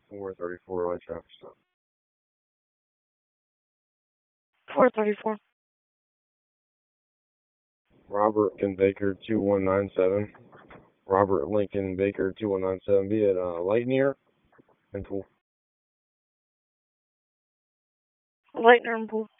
434 light traffic stop. 434. Robert Lincoln Baker 2197. Robert Lincoln Baker 2197. Be at Lightyear and Pool. Lightner and Pool.